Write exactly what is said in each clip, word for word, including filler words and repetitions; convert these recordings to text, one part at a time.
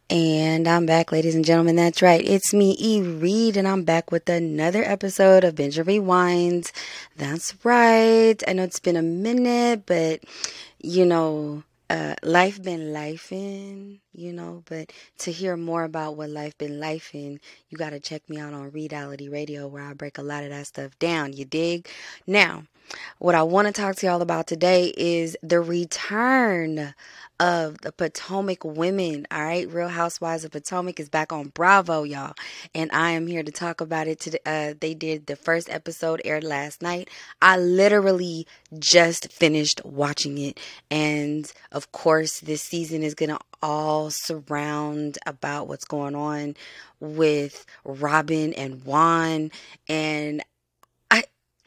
And I'm back, ladies and gentlemen. That's right. It's me, E. Reed, and I'm back with another episode of Binge and Rewind. That's right. I know it's been a minute, but you know, uh, life been lifing, you know, but to hear more about what life been lifing, you got to check me out on Reality Radio where I break a lot of that stuff down. You dig? Now, what I want to talk to y'all about today is the return of the Potomac women. All right, Real Housewives of Potomac is back on Bravo, y'all, and I am here to talk about it. Today, uh, they did the first episode aired last night. I literally just finished watching it, and of course, this season is gonna all surround about what's going on with Robin and Juan, and I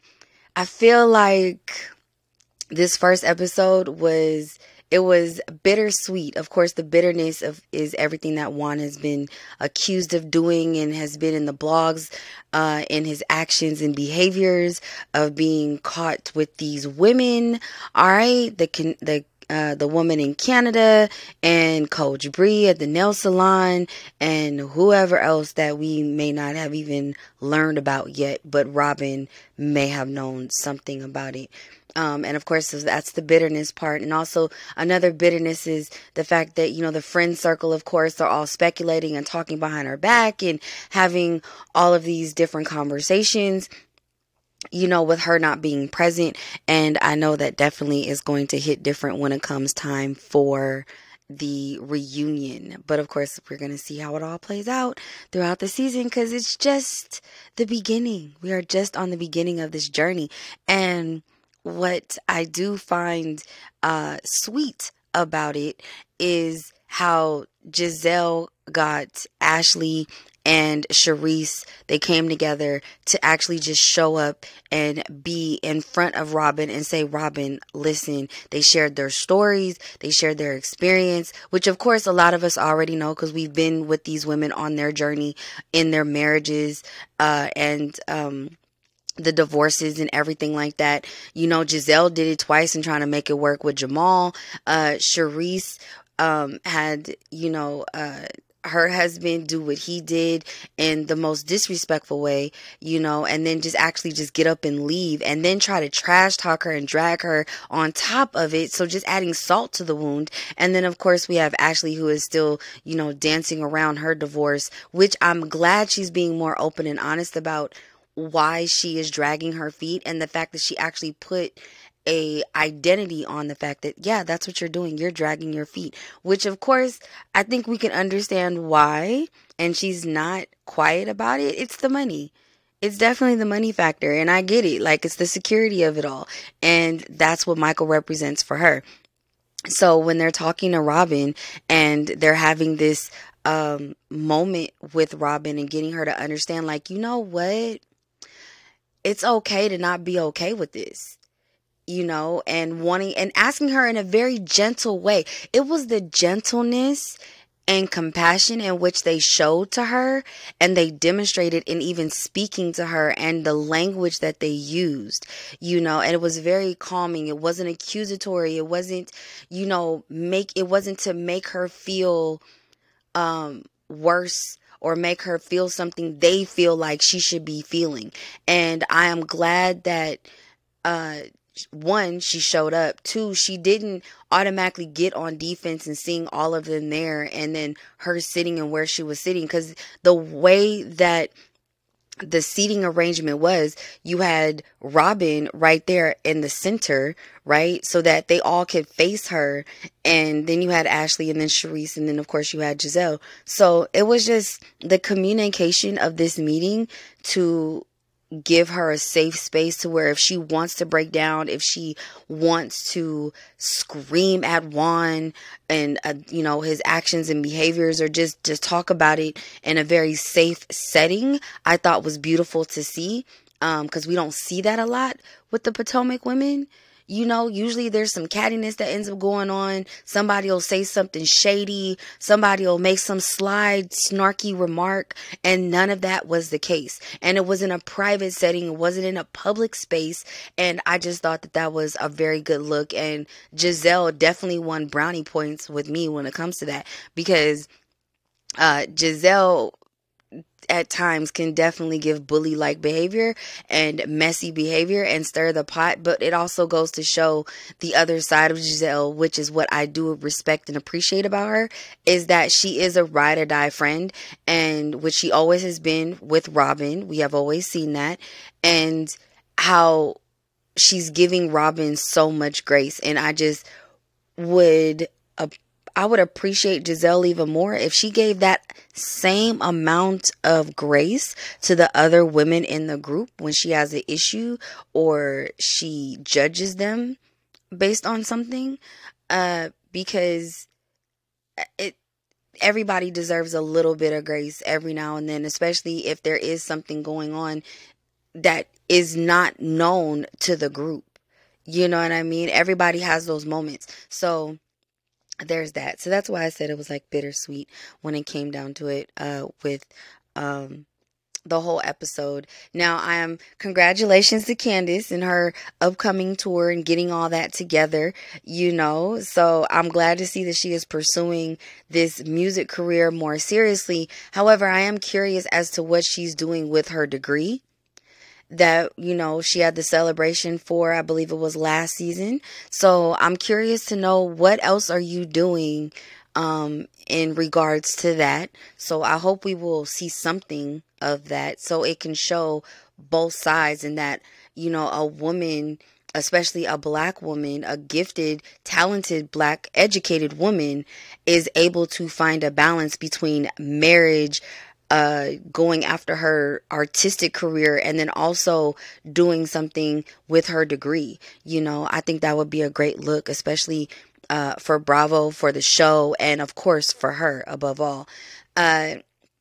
I feel like this first episode was it was bittersweet. Of course, the bitterness of is everything that Juan has been accused of doing and has been in the blogs, uh, in his actions and behaviors of being caught with these women. All right, the the uh, the woman in Canada and Coach Bree at the nail salon and whoever else that we may not have even learned about yet, but Robin may have known something about it. Um, and of course, that's the bitterness part. And also another bitterness is the fact that, you know, the friend circle, of course, are all speculating and talking behind her back and having all of these different conversations, you know, with her not being present. And I know that definitely is going to hit different when it comes time for the reunion. But of course, we're going to see how it all plays out throughout the season because it's just the beginning. We are just on the beginning of this journey. And what I do find uh, sweet about it is how Giselle got Ashley and Charisse, they came together to actually just show up and be in front of Robin and say, Robin, listen. They shared their stories. They shared their experience, which of course a lot of us already know because we've been with these women on their journey in their marriages uh, and um the divorces and everything like that. You know, Giselle did it twice and trying to make it work with Jamal. Uh, Charisse um, had, you know, uh, her husband do what he did in the most disrespectful way, you know, and then just actually just get up and leave and then try to trash talk her and drag her on top of it. So just adding salt to the wound. And then, of course, we have Ashley, who is still, you know, dancing around her divorce, which I'm glad she's being more open and honest about why she is dragging her feet and the fact that she actually put a identity on the fact that, yeah, that's what you're doing. You're dragging your feet, which of course I think we can understand why. And she's not quiet about it. It's the money. It's definitely the money factor. And I get it. Like, it's the security of it all. And that's what Michael represents for her. So when they're talking to Robin and they're having this um, moment with Robin and getting her to understand, like, you know what? It's okay to not be okay with this, you know, and wanting and asking her in a very gentle way. It was the gentleness and compassion in which they showed to her and they demonstrated in even speaking to her and the language that they used, you know, and it was very calming. It wasn't accusatory. It wasn't, you know, make it wasn't to make her feel um, worse or make her feel something they feel like she should be feeling. And I am glad that, uh, one, she showed up. Two, she didn't automatically get on defense and seeing all of them there and then her sitting and where she was sitting. Because the way that the seating arrangement was, you had Robin right there in the center, right? So that they all could face her. And then you had Ashley and then Charisse. And then, of course, you had Giselle. So it was just the communication of this meeting to give her a safe space to where if she wants to break down, if she wants to scream at Juan and, uh, you know, his actions and behaviors or just, just talk about it in a very safe setting, I thought was beautiful to see. Um, cause we don't see that a lot with the Potomac women. You know, usually there's some cattiness that ends up going on. Somebody will say something shady. Somebody will make some slide, snarky remark. And none of that was the case. And it was in a private setting. It wasn't in a public space. And I just thought that that was a very good look. And Giselle definitely won brownie points with me when it comes to that. Because Uh, Giselle at times can definitely give bully like behavior and messy behavior and stir the pot, but it also goes to show the other side of Giselle, which is what I do respect and appreciate about her, is that she is a ride or die friend, and which she always has been with Robin. We have always seen that, and how she's giving Robin so much grace, and I just would uh, I would appreciate Giselle even more if she gave that same amount of grace to the other women in the group when she has an issue or she judges them based on something, uh because it everybody deserves a little bit of grace every now and then, especially if there is something going on that is not known to the group. You know what I mean? Everybody has those moments. So there's that. So that's why I said it was like bittersweet when it came down to it, uh, with um, the whole episode. Now, I am congratulations to Candace and her upcoming tour and getting all that together, you know. So I'm glad to see that she is pursuing this music career more seriously. However, I am curious as to what she's doing with her degree that, you know, she had the celebration for, I believe it was last season. So I'm curious to know, what else are you doing um, in regards to that? So I hope we will see something of that so it can show both sides, and that, you know, a woman, especially a black woman, a gifted, talented, black, educated woman, is able to find a balance between marriage, uh, going after her artistic career, and then also doing something with her degree. You know, I think that would be a great look, especially uh, for Bravo, for the show, and of course for her above all. Uh,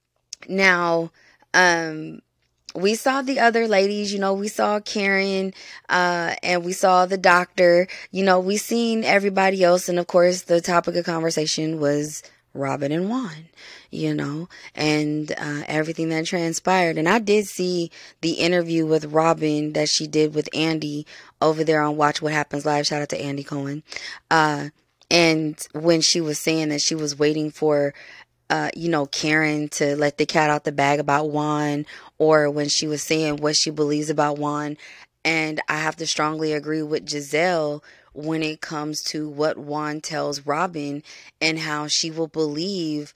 now, um, we saw the other ladies, you know, we saw Karen, uh, and we saw the doctor, you know, we seen everybody else. And of course, the topic of conversation was Robin and Juan, you know, and uh, everything that transpired. And I did see the interview with Robin that she did with Andy over there on Watch What Happens Live. Shout out to Andy Cohen. Uh, and when she was saying that she was waiting for, uh, you know, Karen to let the cat out the bag about Juan, or when she was saying what she believes about Juan. And I have to strongly agree with Giselle when it comes to what Juan tells Robin and how she will believe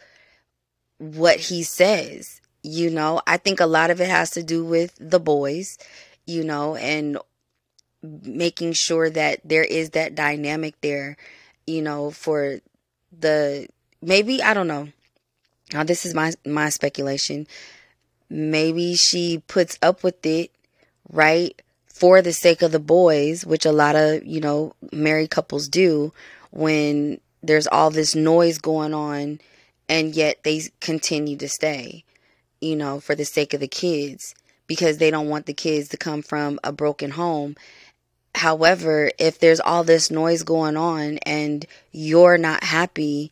what he says. You know, I think a lot of it has to do with the boys, you know, and making sure that there is that dynamic there, you know, for the, maybe, I don't know. Now, this is my, my speculation. Maybe she puts up with it, right, for the sake of the boys, which a lot of, you know, married couples do when there's all this noise going on, and yet they continue to stay, you know, for the sake of the kids, because they don't want the kids to come from a broken home. However, if there's all this noise going on and you're not happy,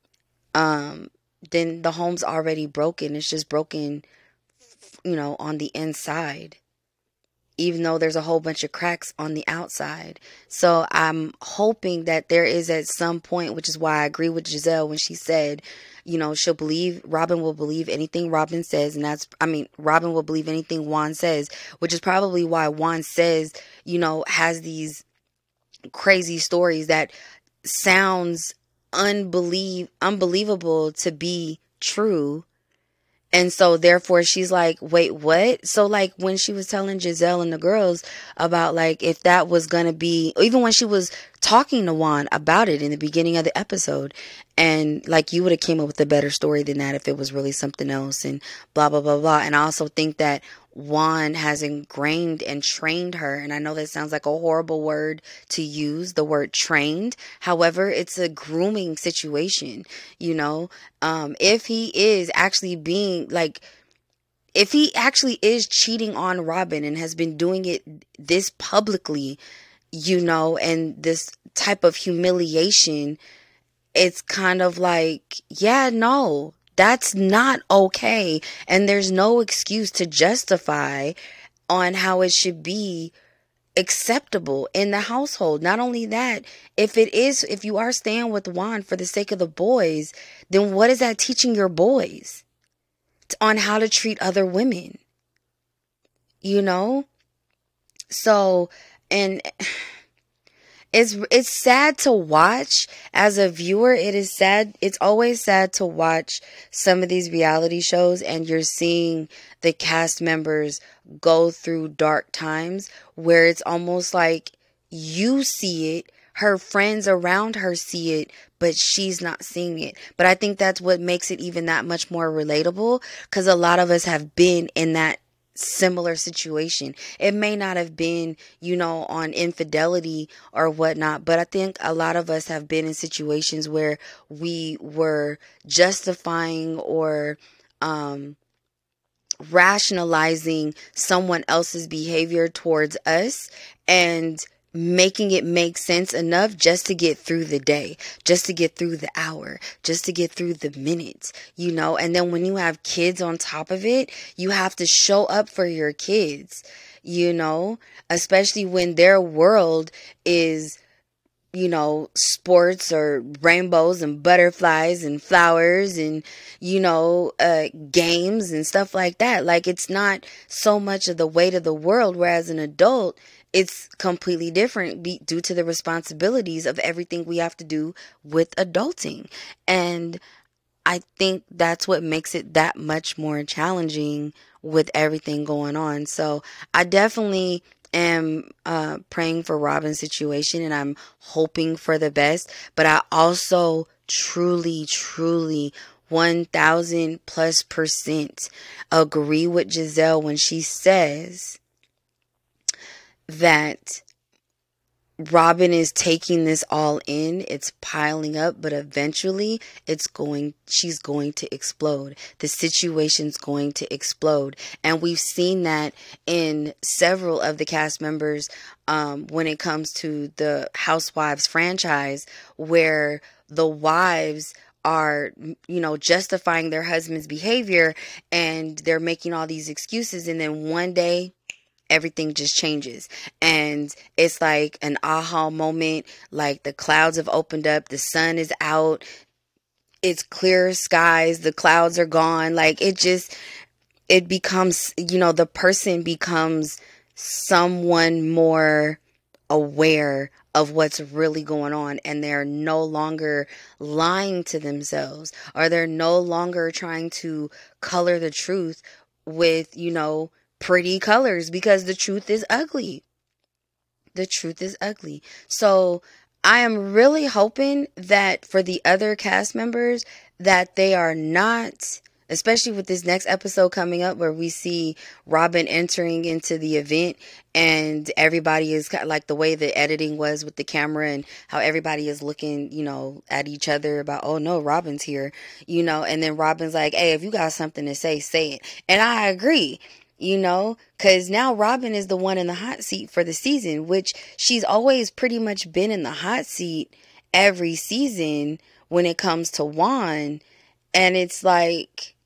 um, then the home's already broken. It's just broken, you know, on the inside, even though there's a whole bunch of cracks on the outside. So I'm hoping that there is at some point, which is why I agree with Giselle when she said, you know, she'll believe, Robin will believe anything Robin says. And that's, I mean, Robin will believe anything Juan says, which is probably why Juan says, you know, has these crazy stories that sounds unbelieve, unbelievable to be true. And so therefore she's like, wait, what? So like when she was telling Giselle and the girls about like if that was going to be, even when she was talking to Juan about it in the beginning of the episode, and like you would have came up with a better story than that if it was really something else, and blah, blah, blah, blah. And I also think that Juan has ingrained and trained her. And I know that sounds like a horrible word to use, the word trained. However, it's a grooming situation, you know. Um, if he is actually being like, if he actually is cheating on Robin and has been doing it this publicly, you know, and this type of humiliation, it's kind of like, yeah, no, that's not okay. And there's no excuse to justify on how it should be acceptable in the household. Not only that, if it is, if you are staying with Juan for the sake of the boys, then what is that teaching your boys on how to treat other women? You know? So, and it's it's sad to watch as a viewer. It is sad. It's always sad to watch some of these reality shows and you're seeing the cast members go through dark times where it's almost like you see it, her friends around her see it, but she's not seeing it. But I think that's what makes it even that much more relatable, because a lot of us have been in that similar situation. It may not have been, you know, on infidelity or whatnot, but I think a lot of us have been in situations where we were justifying or um, rationalizing someone else's behavior towards us and making it make sense enough just to get through the day, just to get through the hour, just to get through the minutes, you know. And then when you have kids on top of it, you have to show up for your kids, you know, especially when their world is, you know, sports or rainbows and butterflies and flowers and, you know, uh, games and stuff like that. Like, it's not so much of the weight of the world, whereas an adult, it's completely different be, due to the responsibilities of everything we have to do with adulting. And I think that's what makes it that much more challenging with everything going on. So I definitely am uh, praying for Robin's situation and I'm hoping for the best. But I also truly, truly one thousand plus percent agree with Gizelle when she says that Robin is taking this all in. It's piling up, but eventually it's going, she's going to explode. The situation's going to explode. And we've seen that in several of the cast members um, when it comes to the Housewives franchise, where the wives are, you know, justifying their husband's behavior and they're making all these excuses. And then one day, everything just changes and it's like an aha moment. Like the clouds have opened up, the sun is out, it's clear skies, the clouds are gone. Like it just, it becomes, you know, the person becomes someone more aware of what's really going on, and they're no longer lying to themselves, or they're no longer trying to color the truth with, you know, pretty colors, because the truth is ugly. The truth is ugly. So I am really hoping that for the other cast members that they are not, especially with this next episode coming up where we see Robin entering into the event and everybody is kind of like the way the editing was with the camera and how everybody is looking, you know, at each other about, oh no, Robin's here, you know, and then Robin's like, hey, if you got something to say, say it. And I agree. You know, because now Robin is the one in the hot seat for the season, which she's always pretty much been in the hot seat every season when it comes to Juan. And it's like,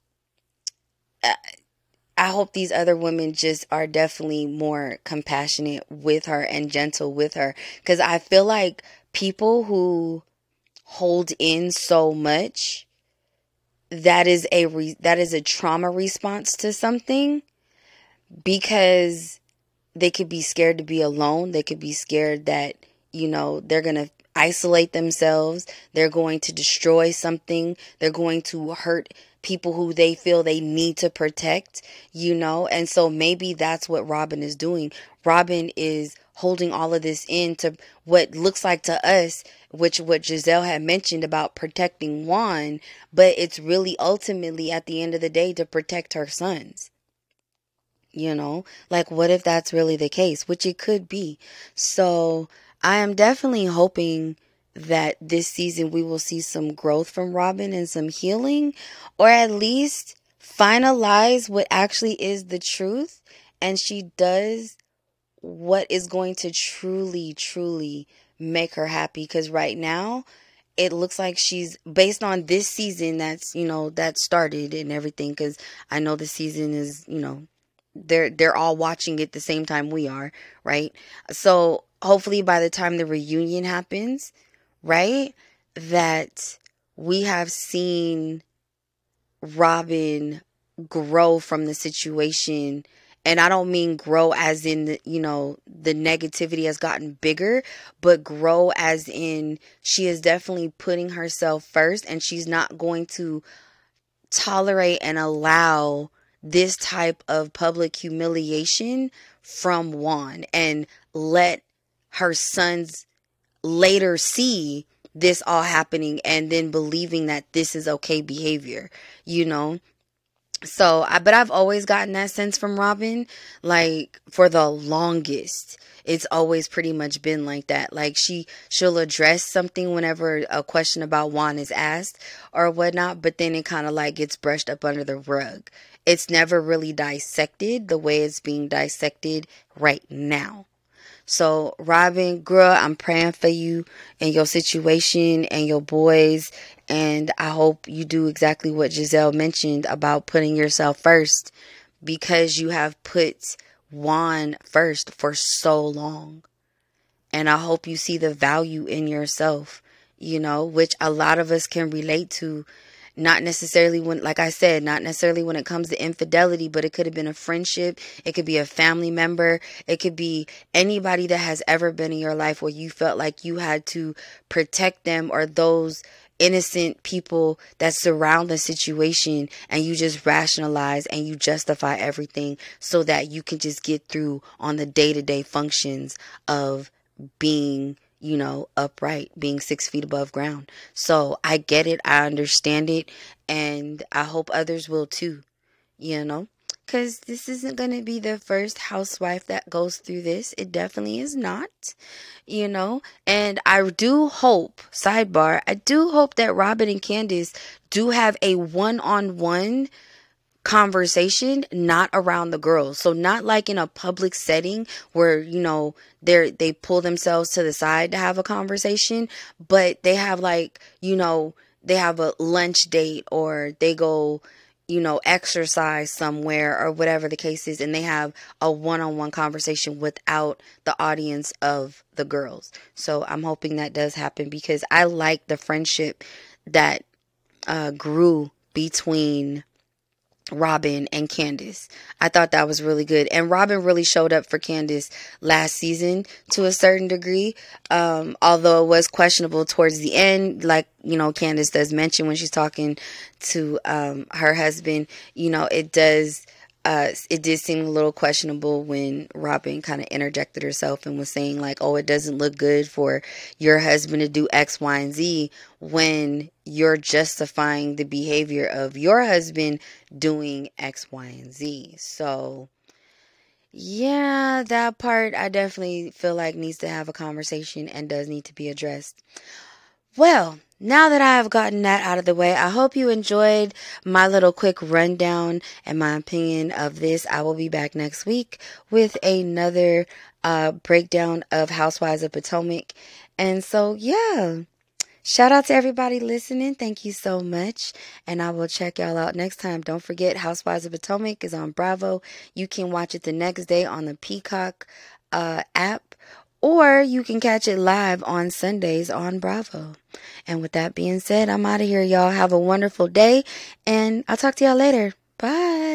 I hope these other women just are definitely more compassionate with her and gentle with her. Because I feel like people who hold in so much, that is a re- that is a trauma response to something. Because they could be scared to be alone. They could be scared that, you know, they're going to isolate themselves. They're going to destroy something. They're going to hurt people who they feel they need to protect, you know. And so maybe that's what Robin is doing. Robin is holding all of this in to what looks like to us, which what Gizelle had mentioned about protecting Juan, but it's really ultimately at the end of the day to protect her sons. You know, like what if that's really the case, which it could be. So I am definitely hoping that this season we will see some growth from Robin and some healing, or at least finalize what actually is the truth. And she does what is going to truly, truly make her happy. Because right now it looks like she's, based on this season that's, you know, that started and everything. Because I know the season is, you know, they're they're all watching it the same time we are, right? So hopefully by the time the reunion happens, right, that we have seen Robin grow from the situation. And I don't mean grow as in, the, you know, the negativity has gotten bigger, but grow as in she is definitely putting herself first, and she's not going to tolerate and allow this type of public humiliation from Juan, and let her sons later see this all happening and then believing that this is okay behavior, you know? So, I, but I've always gotten that sense from Robin, like for the longest. It's always pretty much been like that. Like she, she'll address something whenever a question about Juan is asked or whatnot, but then it kind of like gets brushed up under the rug. It's never really dissected the way it's being dissected right now. So, Robin, girl, I'm praying for you and your situation and your boys. And I hope you do exactly what Giselle mentioned about putting yourself first, because you have put Juan first for so long. And I hope you see the value in yourself, you know, which a lot of us can relate to. Not necessarily when, like I said, not necessarily when it comes to infidelity, but it could have been a friendship. It could be a family member. It could be anybody that has ever been in your life where you felt like you had to protect them, or those innocent people that surround the situation, and you just rationalize and you justify everything so that you can just get through on the day-to-day functions of being, you know, upright, being six feet above ground. So I get it. I understand it. And I hope others will too, you know, because this isn't going to be the first housewife that goes through this. It definitely is not, you know, and I do hope, sidebar, I do hope that Robin and Candace do have a one-on-one conversation, not around the girls. So not like in a public setting where, you know, they're they pull themselves to the side to have a conversation, but they have like, you know, they have a lunch date, or they go, you know, exercise somewhere or whatever the case is, and they have a one-on-one conversation without the audience of the girls. So I'm hoping that does happen, because I like the friendship that uh, grew between Robin and Candace. I thought that was really good. And Robin really showed up for Candace last season to a certain degree. Um, although it was questionable towards the end, like, you know, Candace does mention when she's talking to um, her husband, you know, it does, uh, it did seem a little questionable when Robin kind of interjected herself and was saying like, oh, it doesn't look good for your husband to do X, Y, and Z, when you're justifying the behavior of your husband doing X, Y, and Z. So, yeah, that part I definitely feel like needs to have a conversation and does need to be addressed. Well, now that I have gotten that out of the way, I hope you enjoyed my little quick rundown and my opinion of this. I will be back next week with another uh, breakdown of Housewives of Potomac. And so, yeah. Shout out to everybody listening. Thank you so much. And I will check y'all out next time. Don't forget, Housewives of Potomac is on Bravo. You can watch it the next day on the Peacock uh, app, or you can catch it live on Sundays on Bravo. And with that being said, I'm out of here, y'all. Have a wonderful day, and I'll talk to y'all later. Bye.